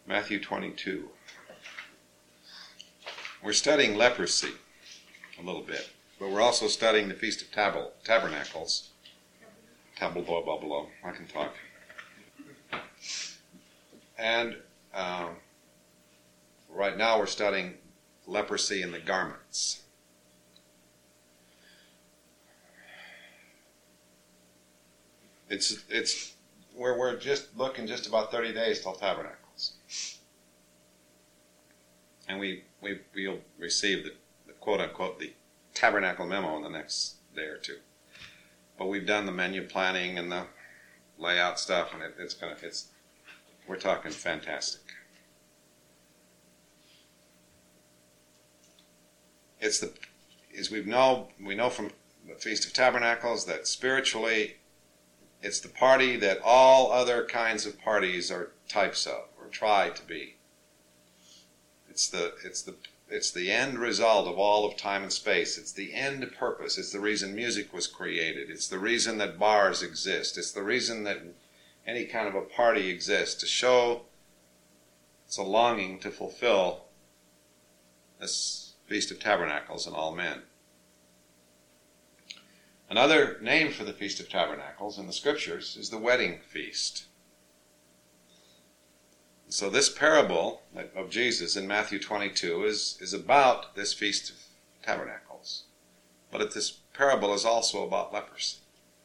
Matthew 22. We're studying leprosy a little bit, but we're also studying the Feast of Tabernacles. I can talk. And right now we're studying leprosy in the garments. It's where we're just looking just about 30 days till Tabernacles. And we'll receive the quote-unquote the Tabernacle memo in the next day or two. But we've done the menu planning and the layout stuff, and we're talking fantastic. We know from the Feast of Tabernacles that spiritually it's the party that all other kinds of parties are types of or try to be. It's the end result of all of time and space. It's the end purpose. It's the reason music was created. It's the reason that bars exist. It's the reason that any kind of a party exists, to show it's a longing to fulfill this Feast of Tabernacles in all men. Another name for the Feast of Tabernacles in the Scriptures is the wedding feast. So this parable of Jesus in Matthew 22 is about this Feast of Tabernacles. But this parable is also about leprosy.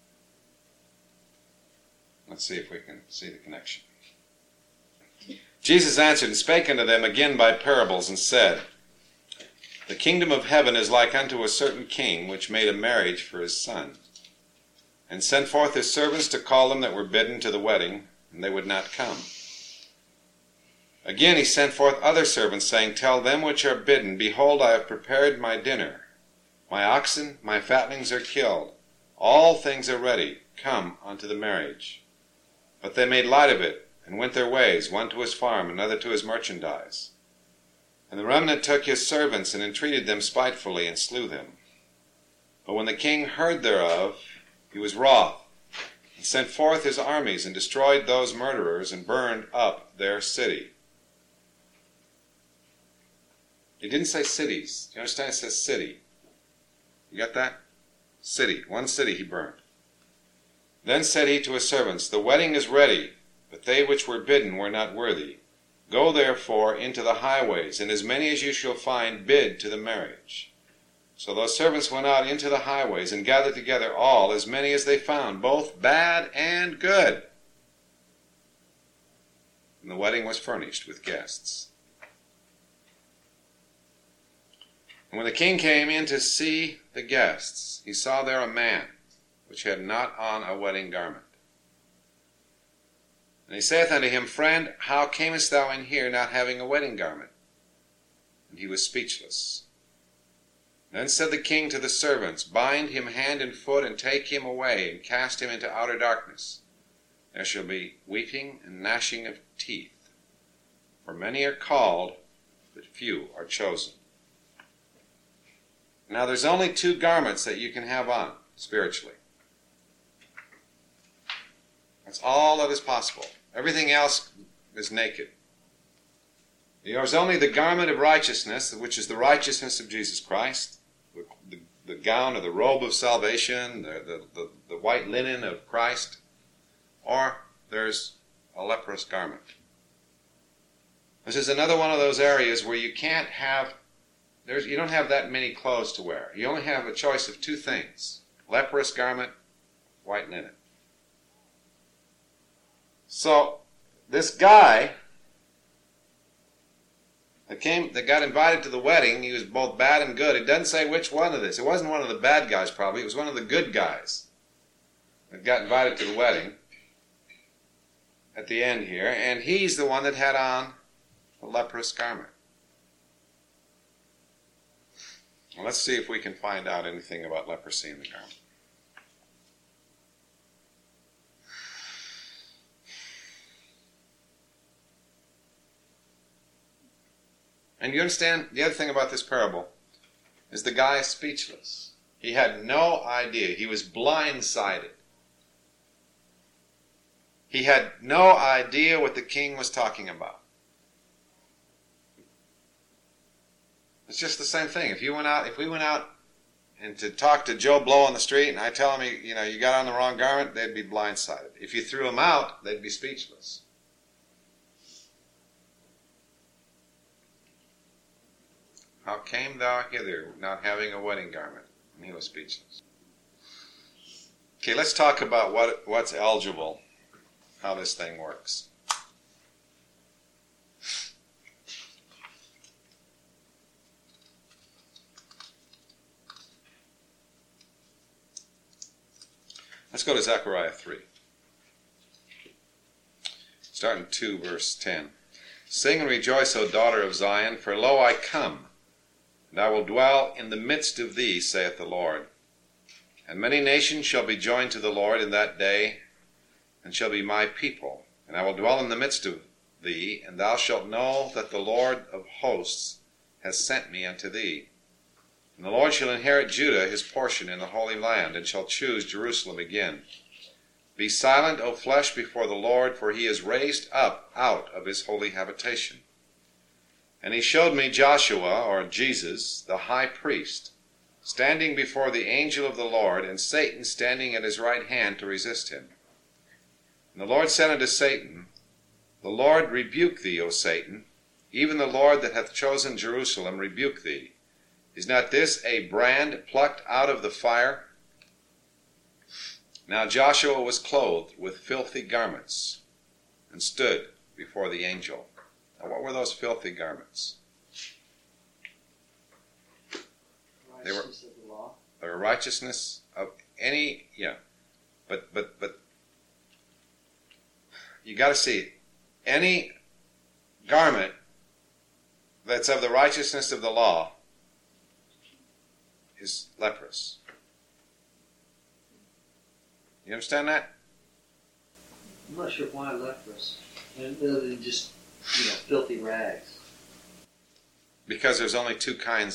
Let's see if we can see the connection. Jesus answered and spake unto them again by parables, and said, The kingdom of heaven is like unto a certain king, which made a marriage for his son, and sent forth his servants to call them that were bidden to the wedding, and they would not come. Again he sent forth other servants, saying, Tell them which are bidden, Behold, I have prepared my dinner. My oxen, my fatlings are killed. All things are ready. Come unto the marriage. But they made light of it, and went their ways, one to his farm, another to his merchandise. And the remnant took his servants, and entreated them spitefully, and slew them. But when the king heard thereof, he was wroth, and sent forth his armies, and destroyed those murderers, and burned up their city. He didn't say cities. Do you understand? It says city. You got that? City. One city he burned. Then said he to his servants, The wedding is ready, but they which were bidden were not worthy. Go therefore into the highways, and as many as you shall find, bid to the marriage. So those servants went out into the highways, and gathered together all, as many as they found, both bad and good. And the wedding was furnished with guests. And when the king came in to see the guests, he saw there a man which had not on a wedding garment. And he saith unto him, Friend, how camest thou in here not having a wedding garment? And he was speechless. Then said the king to the servants, Bind him hand and foot, and take him away, and cast him into outer darkness. There shall be weeping and gnashing of teeth. For many are called, but few are chosen. Now there's only two garments that you can have on, spiritually. That's all that is possible. Everything else is naked. There's only the garment of righteousness, which is the righteousness of Jesus Christ, the gown or the robe of salvation, the white linen of Christ, or there's a leprous garment. This is another one of those areas where you can't have, you don't have that many clothes to wear. You only have a choice of two things: leprous garment, white linen. So this guy that got invited to the wedding, he was both bad and good. It doesn't say which one of this. It wasn't one of the bad guys probably. It was one of the good guys that got invited to the wedding at the end here. And he's the one that had on a leprous garment. Well, let's see if we can find out anything about leprosy in the garment. And you understand, the other thing about this parable is the guy is speechless. He had no idea. He was blindsided. He had no idea what the king was talking about. It's just the same thing. If we went out and to talk to Joe Blow on the street and I tell him, you got on the wrong garment, they'd be blindsided. If you threw him out, they'd be speechless. How came thou hither, not having a wedding garment? And he was speechless. Okay, let's talk about what's eligible, how this thing works. Let's go to Zechariah 3. Starting 2, verse 10. Sing and rejoice, O daughter of Zion, for lo, I come, and I will dwell in the midst of thee, saith the Lord. And many nations shall be joined to the Lord in that day, and shall be my people. And I will dwell in the midst of thee, and thou shalt know that the Lord of hosts has sent me unto thee. And the Lord shall inherit Judah his portion in the Holy Land, and shall choose Jerusalem again. Be silent, O flesh, before the Lord, for he is raised up out of his holy habitation. And he showed me Joshua, or Jesus, the high priest, standing before the angel of the Lord, and Satan standing at his right hand to resist him. And the Lord said unto Satan, The Lord rebuke thee, O Satan, even the Lord that hath chosen Jerusalem rebuke thee. Is not this a brand plucked out of the fire? Now Joshua was clothed with filthy garments, and stood before the angel. Now what were those filthy garments? They were righteousness of any, but you got to see, any garment that's of the righteousness of the law is leprous. You understand that? I'm not sure why leprous, other than just filthy rags. Because there's only two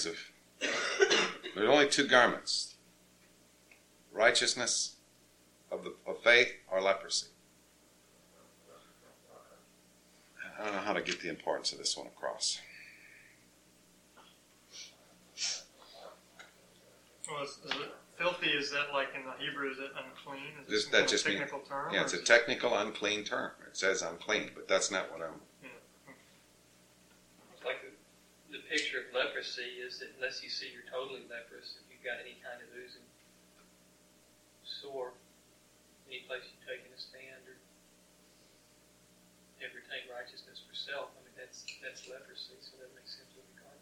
garments: righteousness of faith or leprosy. I don't know how to get the importance of this one across. Well, is it filthy? Is that like in the Hebrew? Is it unclean? Is That just means technical term? Yeah, it's a technical unclean term. It says unclean, but that's not what I'm. It's like the picture of leprosy is that unless you see you're totally leprous, if you've got any kind of oozing sore, any place you take in a stand or ever take righteousness for self, I mean that's leprosy. So that makes sense with the garment.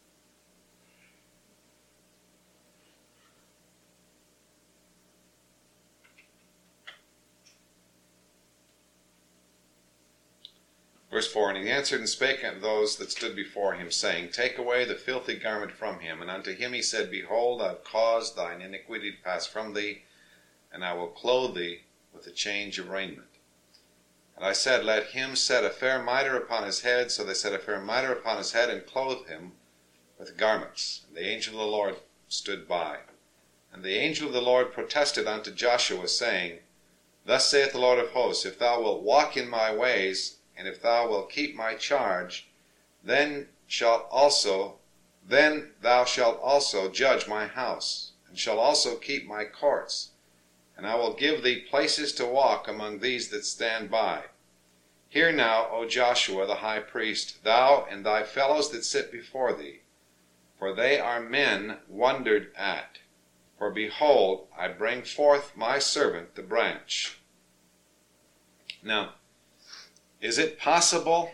Verse 4, And he answered and spake unto those that stood before him, saying, Take away the filthy garment from him. And unto him he said, Behold, I have caused thine iniquity to pass from thee, and I will clothe thee with a change of raiment. And I said, Let him set a fair mitre upon his head. So they set a fair mitre upon his head, and clothed him with garments. And the angel of the Lord stood by. And the angel of the Lord protested unto Joshua, saying, Thus saith the Lord of hosts, If thou wilt walk in my ways, and if thou wilt keep my charge, then thou shalt also judge my house, and shalt also keep my courts. And I will give thee places to walk among these that stand by. Hear now, O Joshua the high priest, thou and thy fellows that sit before thee, for they are men wondered at. For behold, I bring forth my servant the branch. Now, is it possible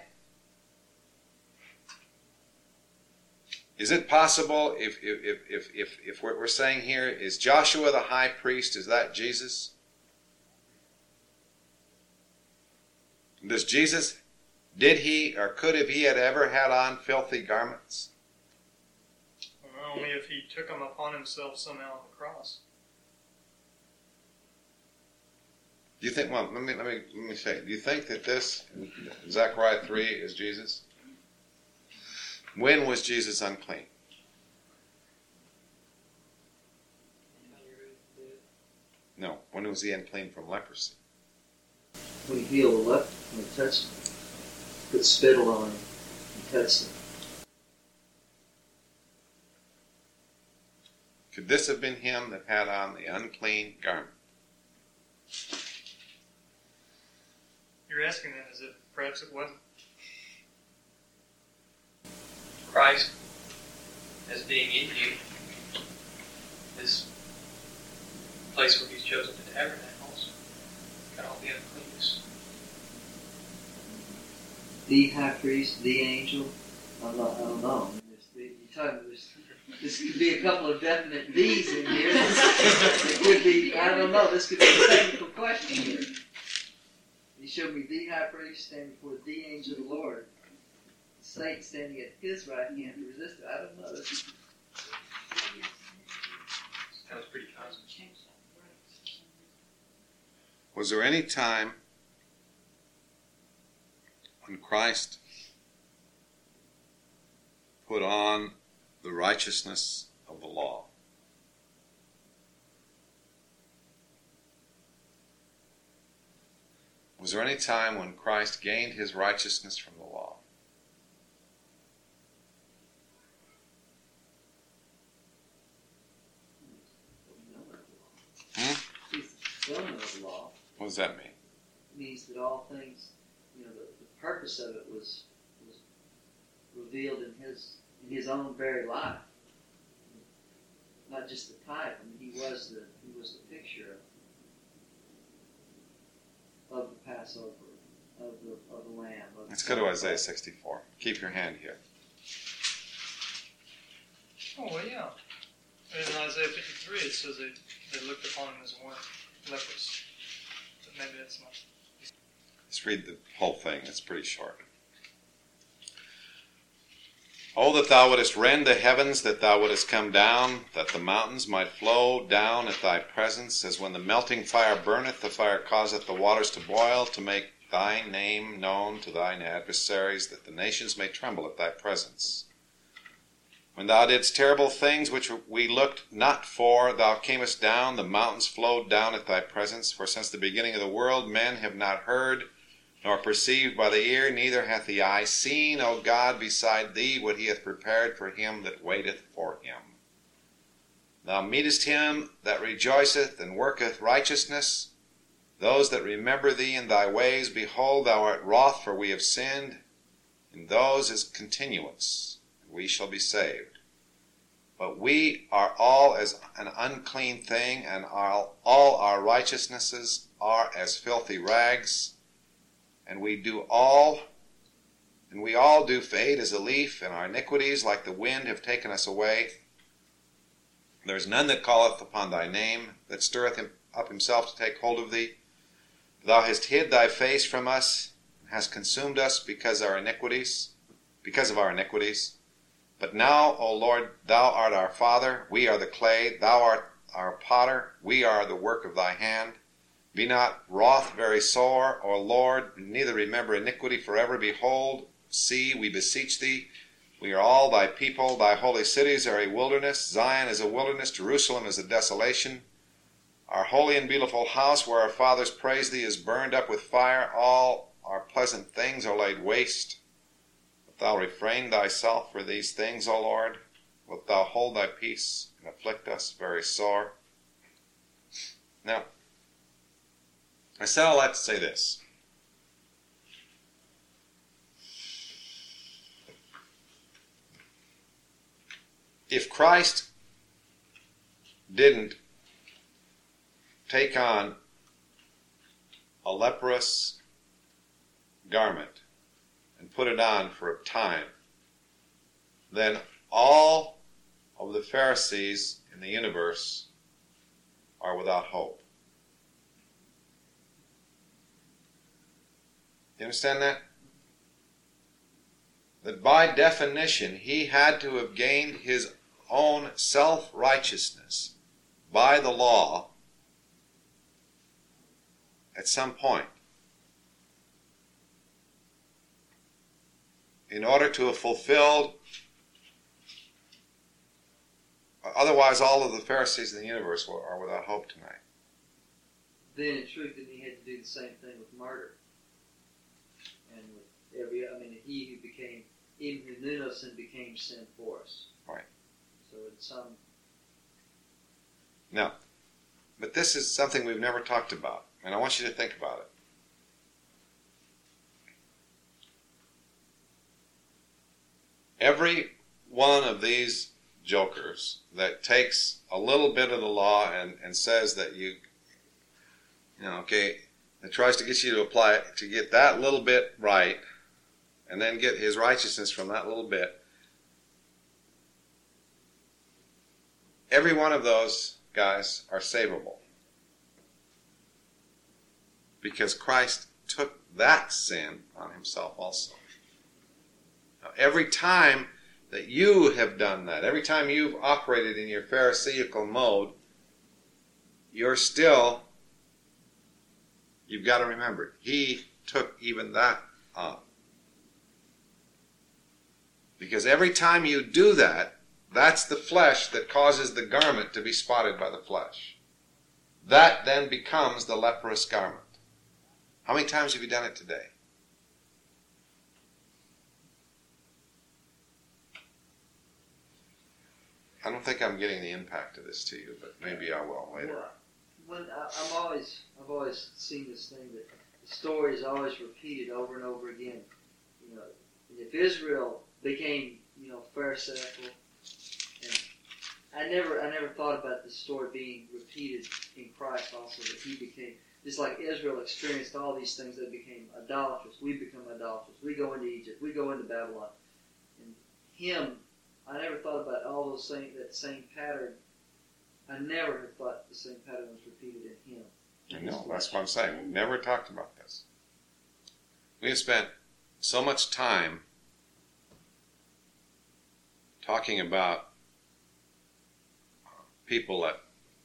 if what we're saying here is Joshua the high priest, is that Jesus? Does Jesus, did he or could have he had ever had on filthy garments? Only if he took them upon himself somehow on the cross. Do you think? Well, let me say. Do you think that this Zechariah 3 is Jesus? When was Jesus unclean? No. When was he unclean from leprosy? When he healed the leper, when he touched him, put spittle on him and touched him. Could this have been him that had on the unclean garment? You're asking that as if perhaps it wasn't. Christ, as being in you, this place where He's chosen the tabernacles, got all the uncleanness. The high priest, the angel. I don't know. This could be a couple of definite V's in here. It could be, I don't know, this could be a technical question here. He showed me the high priest standing before the angel of the Lord. Satan standing at his right hand to resist it. I don't know. This Sounds pretty cosmic. Was there any time when Christ put on the righteousness of the law? Was there any time when Christ gained his righteousness from the law? He's the fulfillment of the law. What does that mean? It means that all things, the purpose of it was revealed in his own very life. Not just the type. I mean, he was the picture of the Passover, of the Lamb. Let's go to Isaiah 64. Keep your hand here. Oh, well, yeah. In Isaiah 53, it says they looked upon him as one leprous. But maybe that's not. Let's read the whole thing. It's pretty short. Oh, that thou wouldest rend the heavens, that thou wouldest come down, that the mountains might flow down at thy presence, as when the melting fire burneth, the fire causeth the waters to boil, to make thy name known to thine adversaries, that the nations may tremble at thy presence. When thou didst terrible things which we looked not for, thou camest down, the mountains flowed down at thy presence. For since the beginning of the world men have not heard, nor perceived by the ear, neither hath the eye seen, O God, beside thee, what he hath prepared for him that waiteth for him. Thou meetest him that rejoiceth and worketh righteousness, those that remember thee in thy ways. Behold, thou art wroth, for we have sinned. In those is continuance, and we shall be saved. But we are all as an unclean thing, and all our righteousnesses are as filthy rags. And we all do fade as a leaf, and our iniquities like the wind have taken us away. There is none that calleth upon thy name, that stirreth him up himself to take hold of thee. Thou hast hid thy face from us, and hast consumed us because of our iniquities. But now, O Lord, thou art our Father, we are the clay, thou art our potter, we are the work of thy hand. Be not wroth very sore, O Lord, neither remember iniquity forever. Behold, see, we beseech thee, we are all thy people. Thy holy cities are a wilderness. Zion is a wilderness. Jerusalem is a desolation. Our holy and beautiful house, where our fathers praised thee, is burned up with fire. All our pleasant things are laid waste. Wilt thou refrain thyself for these things, O Lord? Wilt thou hold thy peace and afflict us very sore? Now, I said all that to say this. If Christ didn't take on a leprous garment and put it on for a time, then all of the Pharisees in the universe are without hope. You understand that? That by definition, he had to have gained his own self-righteousness by the law at some point in order to have fulfilled. Otherwise, all of the Pharisees in the universe are without hope tonight. Then, in truth, then he had to do the same thing with murder. And with he who became, even who knew no sin became sin for us. Right. So in some Now, but this is something we've never talked about, and I want you to think about it. Every one of these jokers that takes a little bit of the law and says that that tries to get you to apply it, to get that little bit right, and then get his righteousness from that little bit. Every one of those guys are savable. Because Christ took that sin on himself also. Now, every time that you have done that, every time you've operated in your Pharisaical mode, you've got to remember, he took even that on. Because every time you do that, that's the flesh that causes the garment to be spotted by the flesh. That then becomes the leprous garment. How many times have you done it today? I don't think I'm getting the impact of this to you, but maybe I will later. Well, I've always seen this thing that the story is always repeated over and over again. You know, if Israel became, Pharisaical, and I never thought about this story being repeated in Christ also, that he became, just like Israel experienced all these things, that became idolatrous. We become idolatrous. We go into Egypt. We go into Babylon. And him, I never thought about all those things, that same pattern. I never have thought the same pattern was repeated in him. I know, that's what I'm saying. We've never talked about this. We have spent so much time talking about people that,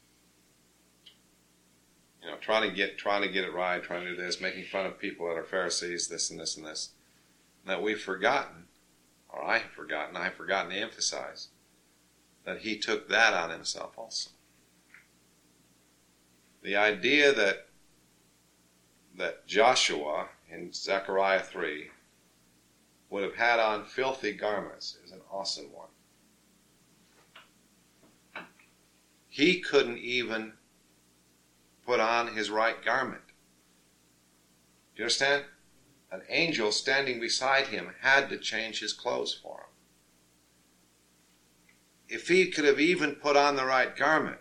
trying to get it right, trying to do this, making fun of people that are Pharisees, this and this and this, that we've forgotten, or I've forgotten to emphasize, that he took that on himself also. The idea that Joshua in Zechariah 3 would have had on filthy garments is an awesome one. He couldn't even put on his right garment. Do you understand? An angel standing beside him had to change his clothes for him. If he could have even put on the right garment,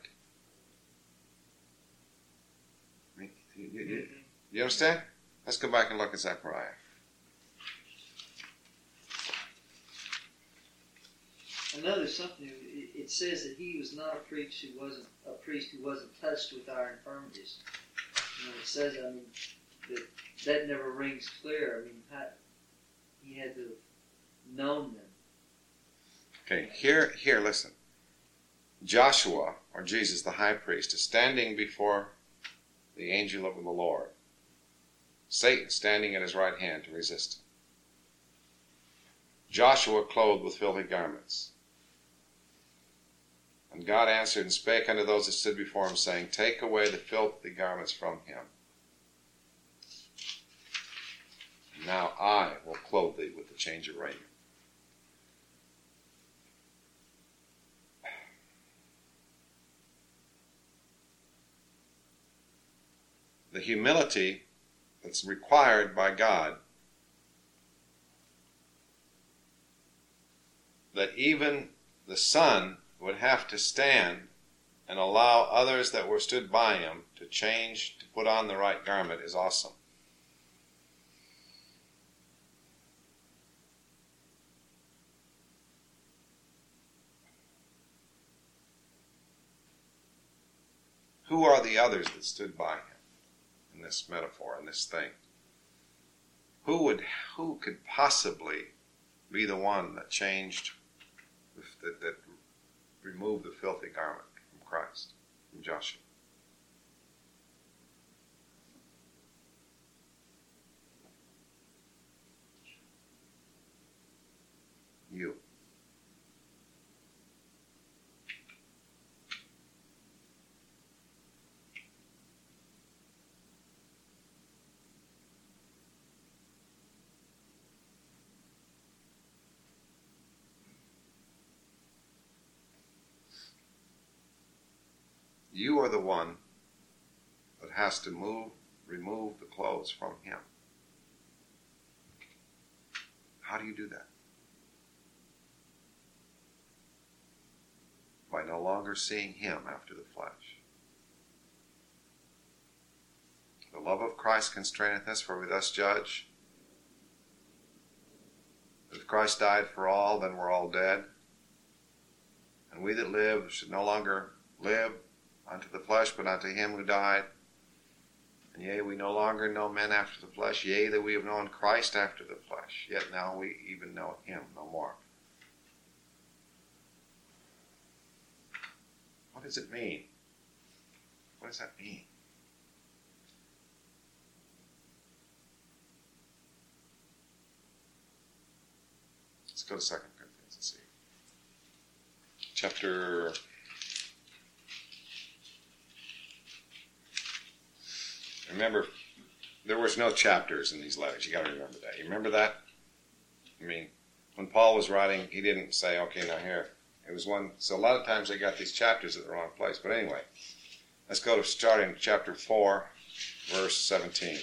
you understand? Let's go back and look at Zechariah. I know there's something. It says that he was not a priest who wasn't touched with our infirmities. It says, that never rings clear. He had to have known them. Okay, here, listen. Joshua, or Jesus, the high priest, is standing before the angel of the Lord. Satan standing at his right hand to resist him. Joshua clothed with filthy garments. And God answered and spake unto those that stood before him, saying, Take away the filthy garments from him. And now I will clothe thee with the change of raiment. The humility that's required by God, that even the Son would have to stand and allow others that were stood by him to change, to put on the right garment, is awesome. Who are the others that stood by him in this metaphor, in this thing? Who could possibly be the one that changed, that removed the filthy garment from Christ, from Joshua? You. You are the one that has to remove the clothes from him. How do you do that? By no longer seeing him after the flesh. The love of Christ constraineth us, for we thus judge that if Christ died for all, then we're all dead. And we that live should no longer live unto the flesh, but unto him who died. And yea, we no longer know men after the flesh, yea, that we have known Christ after the flesh, yet now we even know him no more. What does it mean? What does that mean? Let's go to 2 Corinthians and see. Chapter... Remember, there was no chapters in these letters. You got to remember that. You remember that? I mean, when Paul was writing, he didn't say, okay, now here. It was one. So a lot of times they got these chapters at the wrong place. But anyway, let's go to starting chapter 4, verse 17.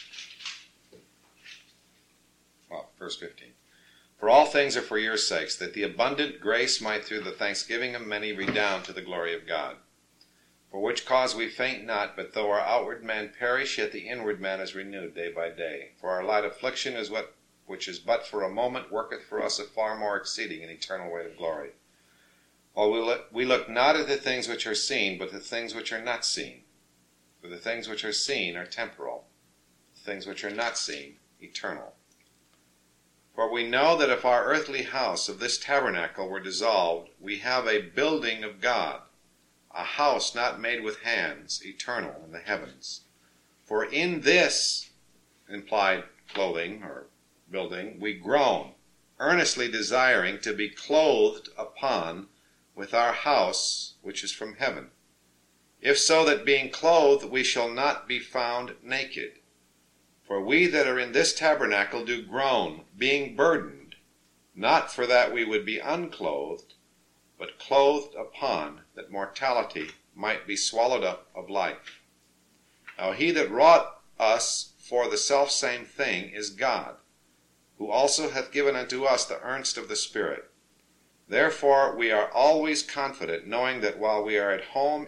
Well, verse 15. For all things are for your sakes, that the abundant grace might through the thanksgiving of many redound to the glory of God. For which cause we faint not, but though our outward man perish, yet the inward man is renewed day by day. For our light affliction is which is but for a moment, worketh for us a far more exceeding and eternal weight of glory. While we look not at the things which are seen, but the things which are not seen. For the things which are seen are temporal, the things which are not seen, eternal. For we know that if our earthly house of this tabernacle were dissolved, we have a building of God, a house not made with hands, eternal in the heavens. For in this, implied clothing or building, we groan, earnestly desiring to be clothed upon with our house which is from heaven. If so that being clothed we shall not be found naked. For we that are in this tabernacle do groan, being burdened, not for that we would be unclothed, but clothed upon, that mortality might be swallowed up of life. Now he that wrought us for the selfsame thing is God, who also hath given unto us the earnest of the Spirit. Therefore we are always confident, knowing whilst we are at home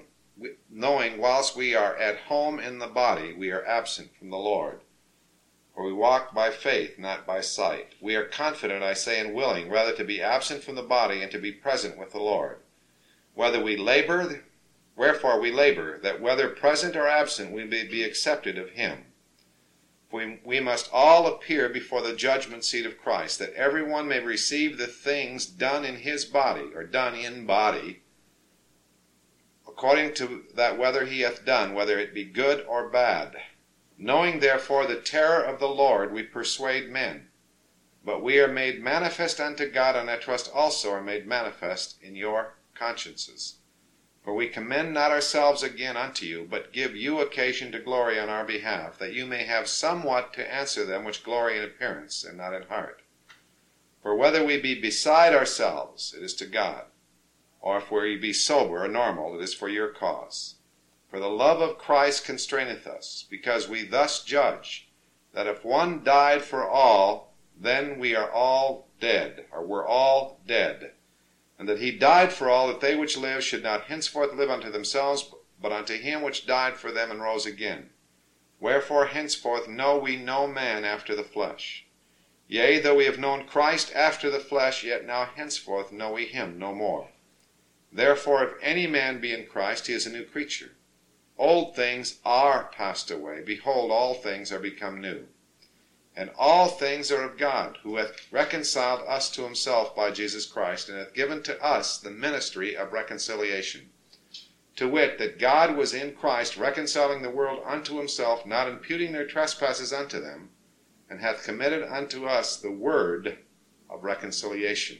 in the body, we are absent from the Lord. For we walk by faith, not by sight. We are confident, I say, and willing, rather to be absent from the body and to be present with the Lord. Wherefore we labor, that whether present or absent we may be accepted of him. We must all appear before the judgment seat of Christ, that every one may receive the things done in his body, or done in body, according to that whether he hath done, whether it be good or bad. Knowing therefore the terror of the Lord, we persuade men. But we are made manifest unto God, and I trust also are made manifest in your consciences. For we commend not ourselves again unto you, but give you occasion to glory on our behalf, that you may have somewhat to answer them which glory in appearance, and not in heart. For whether we be beside ourselves, it is to God, or if we be sober or normal, it is for your cause. For the love of Christ constraineth us, because we thus judge, that if one died for all, then we are all dead, or we're all dead. And that he died for all, that they which live should not henceforth live unto themselves, but unto him which died for them and rose again. Wherefore henceforth know we no man after the flesh. Yea, though we have known Christ after the flesh, yet now henceforth know we him no more. Therefore if any man be in Christ, he is a new creature. Old things are passed away. Behold, all things are become new. And all things are of God, who hath reconciled us to himself by Jesus Christ, and hath given to us the ministry of reconciliation. To wit, that God was in Christ reconciling the world unto himself, not imputing their trespasses unto them, and hath committed unto us the word of reconciliation.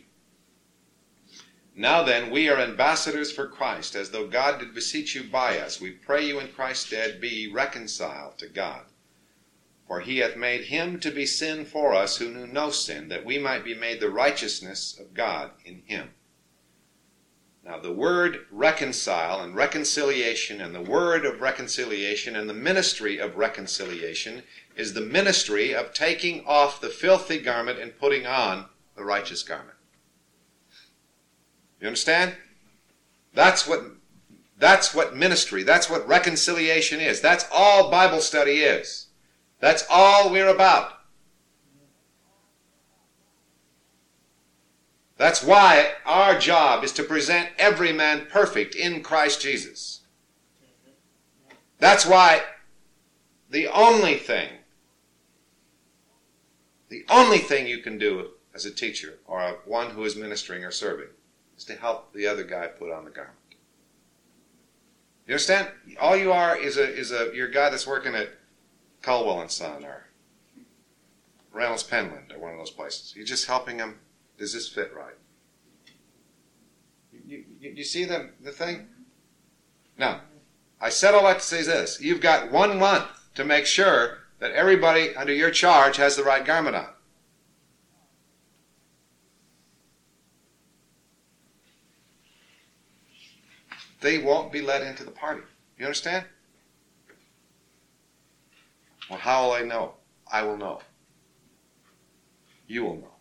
Now then, we are ambassadors for Christ, as though God did beseech you by us. We pray you in Christ's stead, be ye reconciled to God. For he hath made him to be sin for us who knew no sin, that we might be made the righteousness of God in him. Now, the word reconcile and reconciliation and the word of reconciliation and the ministry of reconciliation is the ministry of taking off the filthy garment and putting on the righteous garment. You understand? That's what ministry, that's what reconciliation is. That's all Bible study is. That's all we're about. That's why our job is to present every man perfect in Christ Jesus. That's why the only thing you can do as a teacher or one who is ministering or serving is to help the other guy put on the garment. You understand? All you are is you're a guy that's working at Caldwell and Son or Reynolds Penland or one of those places. You're just helping him. Does this fit right? You see the thing? Now, I said all that to say this. You've got 1 month to make sure that everybody under your charge has the right garment on. They won't be let into the party. You understand? Well, how will I know? I will know. You will know.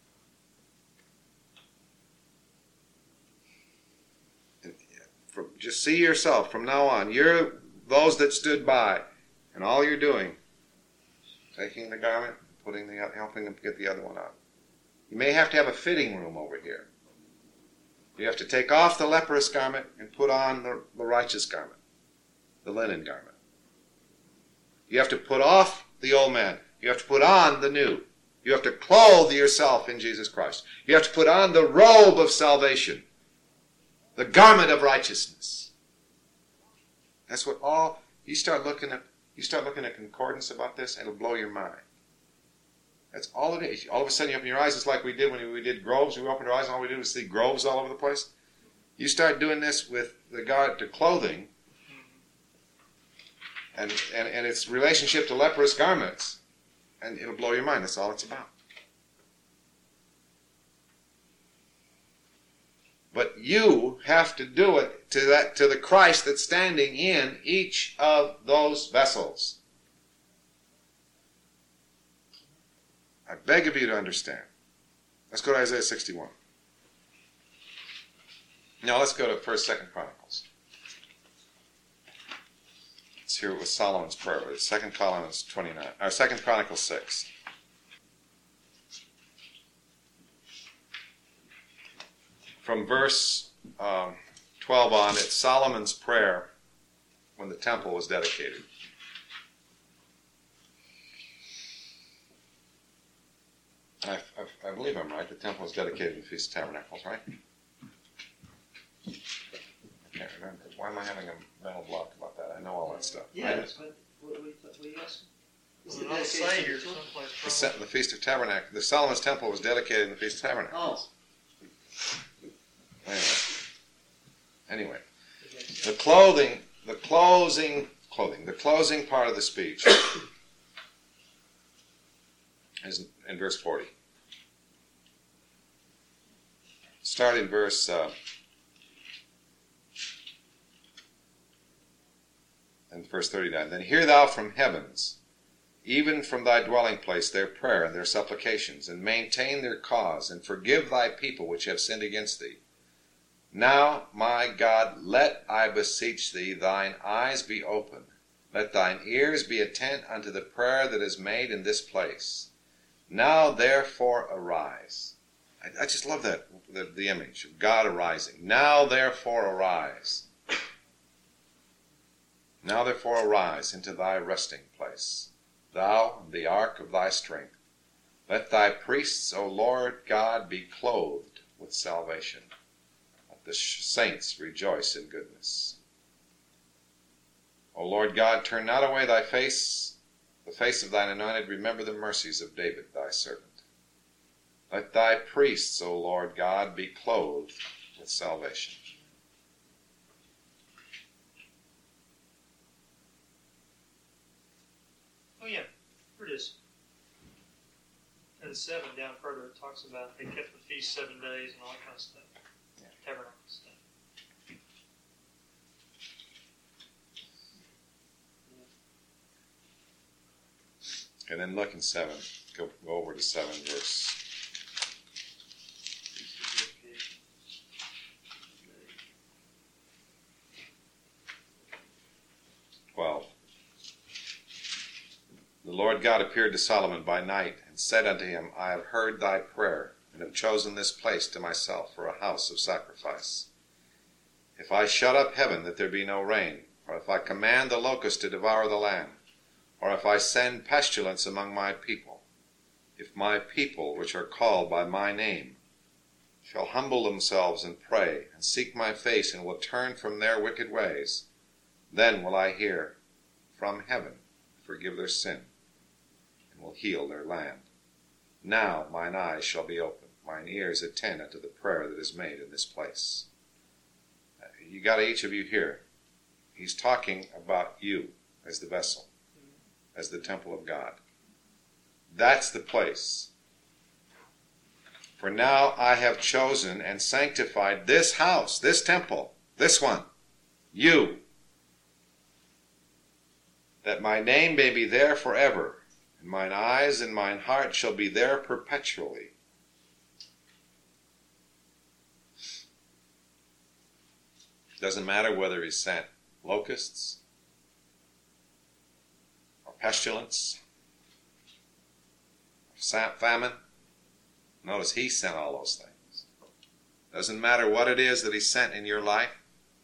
Just see yourself from now on. You're those that stood by, and all you're doing, taking the garment, helping them get the other one on. You may have to have a fitting room over here. You have to take off the leprous garment and put on the righteous garment, the linen garment. You have to put off the old man. You have to put on the new. You have to clothe yourself in Jesus Christ. You have to put on the robe of salvation, the garment of righteousness. That's what all you start looking at concordance about this, and it'll blow your mind. That's all it is. All of a sudden you open your eyes. It's like we did when we did groves. We opened our eyes and all we did was see groves all over the place. You start doing this with regard to clothing and its relationship to leprous garments, and it'll blow your mind. That's all it's about. But you have to do it to the Christ that's standing in each of those vessels. I beg of you to understand. Let's go to Isaiah 61. Now let's go to 1st, 2nd Chronicles. Let's hear it with Solomon's prayer. 2nd Chronicles 29, or 2nd Chronicles 6. From verse 12 on, it's Solomon's prayer when the temple was dedicated. I believe I'm right. The temple was dedicated to the Feast of Tabernacles, right? I can't remember. Why am I having a mental block about that? I know all that stuff. Yeah, that's what are you asking? Is it Well, I'll dedicated say to here the church? someplace. The Feast of Tabernacles. The Solomon's temple was dedicated in the Feast of Tabernacles. Oh. Anyway, the closing part of the speech is in verse 40. Start in verse 39. Then hear thou from heavens, even from thy dwelling place, their prayer and their supplications, and maintain their cause, and forgive thy people which have sinned against thee. Now, my God, let, I beseech thee, thine eyes be open. Let thine ears be attent unto the prayer that is made in this place. Now, therefore, arise. I just love that, the image of God arising. Now, therefore, arise. Now, therefore, arise into thy resting place, thou and the ark of thy strength. Let thy priests, O Lord God, be clothed with salvation. The saints rejoice in goodness. O Lord God, turn not away thy face, the face of thine anointed. Remember the mercies of David, thy servant. Let thy priests, O Lord God, be clothed with salvation. Oh yeah, here it is. And 7 down further, it talks about they kept the feast 7 days and all that kind of stuff. Tabernacle stuff. And then look in 7. Go over to 7 verse 12. The Lord God appeared to Solomon by night and said unto him, I have heard thy prayer, and have chosen this place to myself for a house of sacrifice. If I shut up heaven that there be no rain, or if I command the locust to devour the land, or if I send pestilence among my people, if my people, which are called by my name, shall humble themselves and pray, and seek my face, and will turn from their wicked ways, then will I hear from heaven, forgive their sin, and will heal their land. Now mine eyes shall be open, mine ears attend unto the prayer that is made in this place. You got each of you here. He's talking about you as the vessel, as the temple of God. That's the place. For now I have chosen and sanctified this house, this temple, this one, you, that my name may be there forever, and mine eyes and mine heart shall be there perpetually. Doesn't matter whether he sent locusts or pestilence or famine. Notice he sent all those things. Doesn't matter what it is that he sent in your life.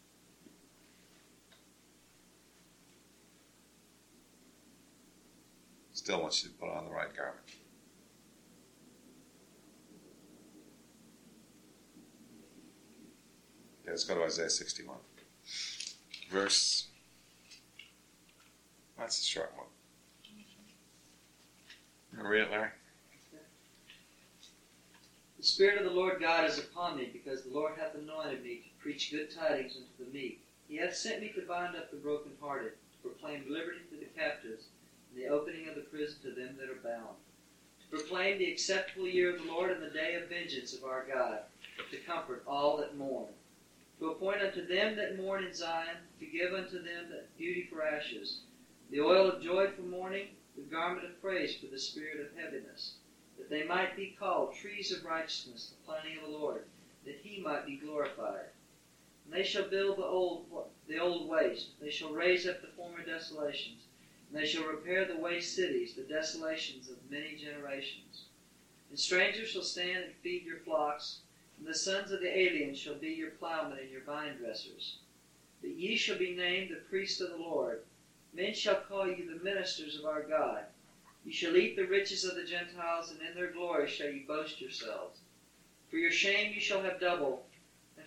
Still wants you to put on the right garment. Okay, let's go to Isaiah 61. That's a short one. You want to read it, Larry? The Spirit of the Lord God is upon me, because the Lord hath anointed me to preach good tidings unto the meek. He hath sent me to bind up the brokenhearted, to proclaim liberty to the captives, and the opening of the prison to them that are bound, to proclaim the acceptable year of the Lord and the day of vengeance of our God, to comfort all that mourn, to appoint unto them that mourn in Zion, to give unto them that beauty for ashes, the oil of joy for mourning, the garment of praise for the spirit of heaviness, that they might be called trees of righteousness, the planting of the Lord, that he might be glorified. And they shall build the old waste, they shall raise up the former desolations, and they shall repair the waste cities, the desolations of many generations. And strangers shall stand and feed your flocks, and the sons of the aliens shall be your plowmen and your vine dressers. But ye shall be named the priests of the Lord. Men shall call you the ministers of our God. You shall eat the riches of the Gentiles, and in their glory shall you boast yourselves. For your shame you shall have double, and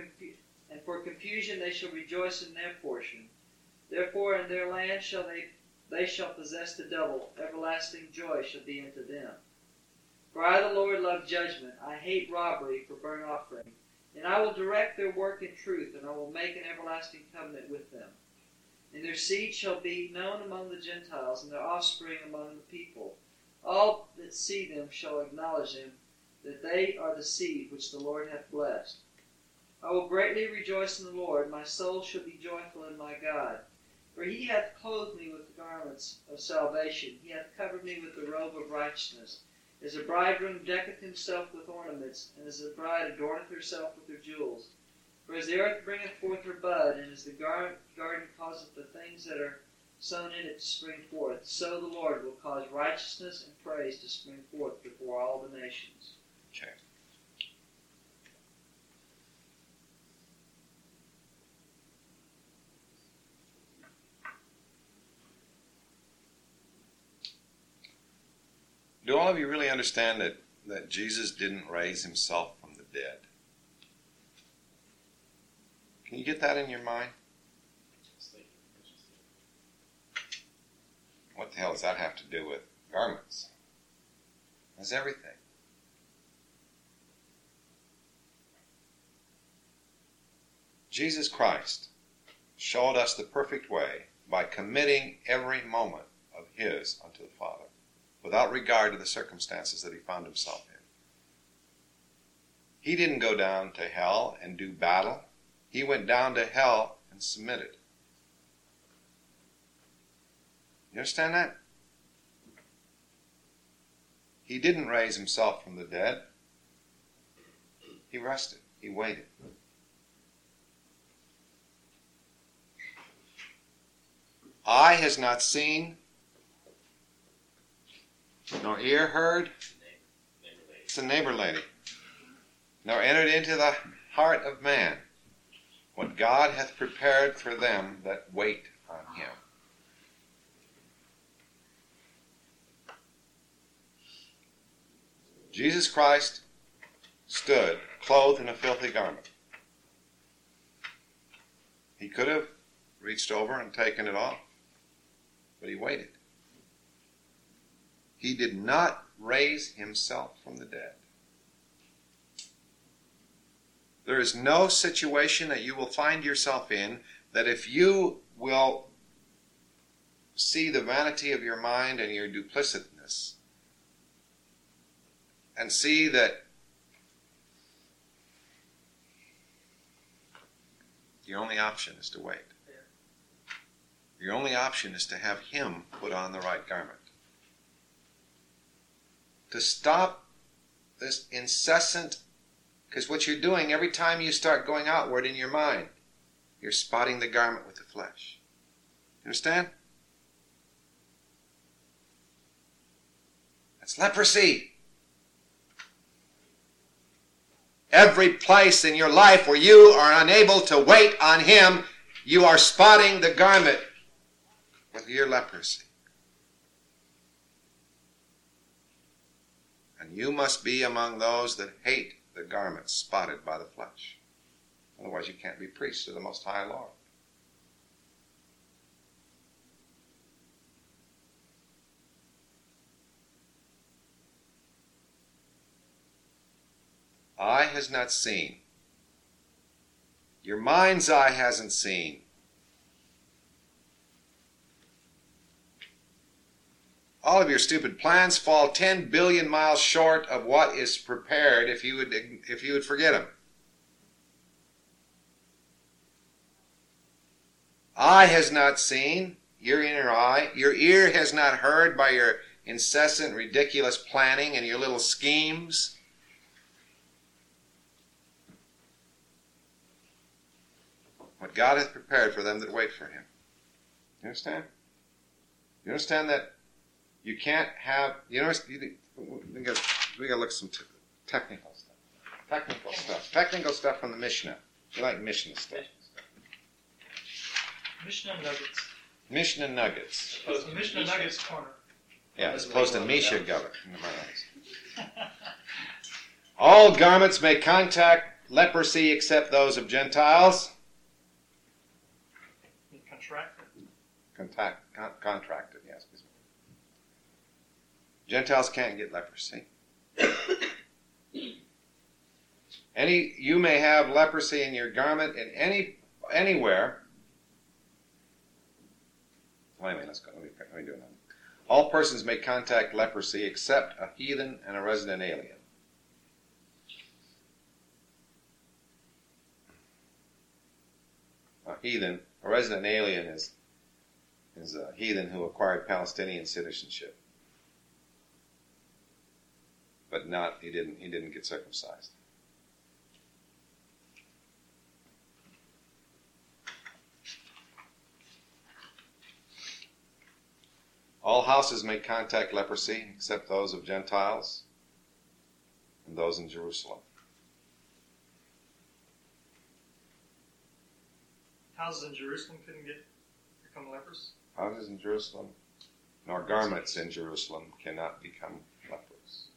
for confusion they shall rejoice in their portion. Therefore in their land they shall possess the double. Everlasting joy shall be unto them. For I, the Lord, love judgment. I hate robbery for burnt offering. And I will direct their work in truth, and I will make an everlasting covenant with them. And their seed shall be known among the Gentiles, and their offspring among the people. All that see them shall acknowledge them, that they are the seed which the Lord hath blessed. I will greatly rejoice in the Lord. My soul shall be joyful in my God. For he hath clothed me with the garments of salvation. He hath covered me with the robe of righteousness. As a bridegroom decketh himself with ornaments, and as a bride adorneth herself with her jewels. For as the earth bringeth forth her bud, and as the garden causeth the things that are sown in it to spring forth, so the Lord will cause righteousness and praise to spring forth before all the nations. Okay. Do all of you really understand that Jesus didn't raise himself from the dead? Can you get that in your mind? What the hell does that have to do with garments? That's everything. Jesus Christ showed us the perfect way by committing every moment of his unto the Father, without regard to the circumstances that he found himself in. He didn't go down to hell and do battle. He went down to hell and submitted. You understand that? He didn't raise himself from the dead. He rested. He waited. Eye has not seen, nor ear heard. It's a neighbor lady. Nor entered into the heart of man what God hath prepared for them that wait on him. Jesus Christ stood clothed in a filthy garment. He could have reached over and taken it off, but he waited. He did not raise himself from the dead. There is no situation that you will find yourself in that if you will see the vanity of your mind and your duplicitousness and see that your only option is to wait. Your only option is to have him put on the right garment. To stop this incessant, because what you're doing every time you start going outward in your mind, you're spotting the garment with the flesh. You understand? That's leprosy. Every place in your life where you are unable to wait on him, you are spotting the garment with your leprosy. And you must be among those that hate the garment spotted by the flesh. Otherwise you can't be priests of the Most High Lord. Eye has not seen. Your mind's eye hasn't seen. All of your stupid plans fall 10 billion miles short of what is prepared if you would forget them. Eye has not seen, your inner eye. Your ear has not heard by your incessant, ridiculous planning and your little schemes. What God hath prepared for them that wait for him. You understand? You understand that you can't have, we got to look at some technical stuff. Technical stuff from the Mishnah. You like Mishnah stuff. Mishnah Nuggets. Mishnah Nuggets. The Mishnah Nuggets corner. Yeah, as opposed to Misha Gullet. All garments may contact leprosy except those of Gentiles. Contracted, yes. Gentiles can't get leprosy. You may have leprosy in your garment in anywhere. Well, anyway, let's go. Let me do another. All persons may contact leprosy except a heathen and a resident alien. A resident alien is a heathen who acquired Palestinian citizenship, but he didn't get circumcised. All houses may contact leprosy except those of Gentiles and those in Jerusalem. Houses in Jerusalem couldn't become lepers? Houses in Jerusalem, nor garments in Jerusalem cannot become lepers.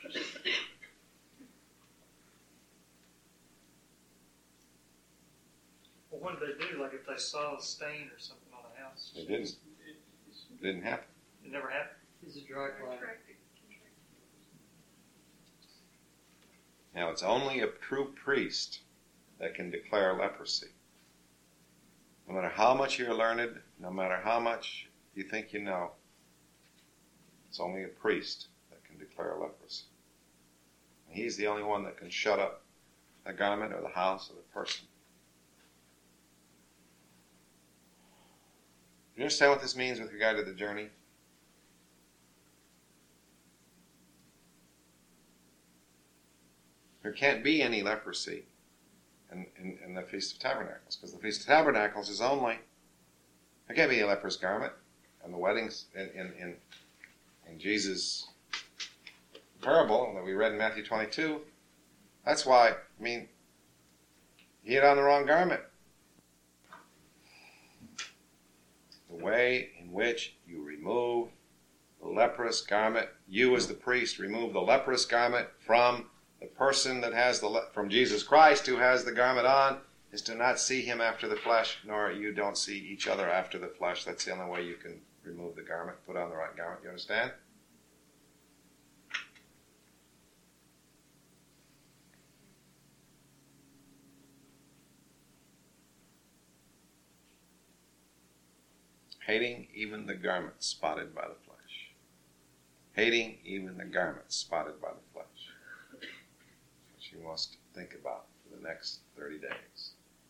Well, what did they do? Like if they saw a stain or something on a house? It didn't. It didn't happen. It never happened? It's a dry climate. Now, it's only a true priest that can declare leprosy. No matter how much you're learned, no matter how much you think you know, it's only a priest that can declare leprosy. And he's the only one that can shut up the garment or the house or the person. Do you understand what this means with regard to the journey? There can't be any leprosy in the Feast of Tabernacles, because the Feast of Tabernacles is only, there can't be a leprous garment. And the weddings in Jesus' parable that we read in Matthew 22, that's why, he had on the wrong garment. The way in which you remove the leprous garment, you as the priest remove the leprous garment from the person that has from Jesus Christ who has the garment on, is to not see him after the flesh, nor you don't see each other after the flesh. That's the only way you can remove the garment, put on the right garment. You understand? Hating even the garment spotted by the flesh. Hating even the garment spotted by the flesh. That's what she wants to think about for the next 30 days.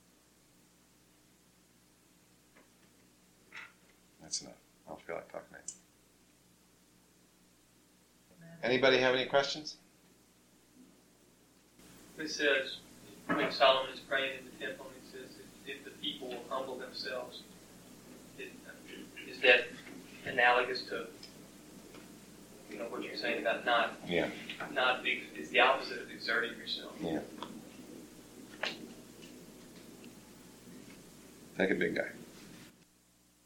That's enough. I don't feel like talking anymore. Anybody have any questions? It says, when Solomon is praying in the temple, it says, if the people will humble themselves, is that analogous to, what you're saying about not it's the opposite of exerting yourself. Yeah. Take a big guy.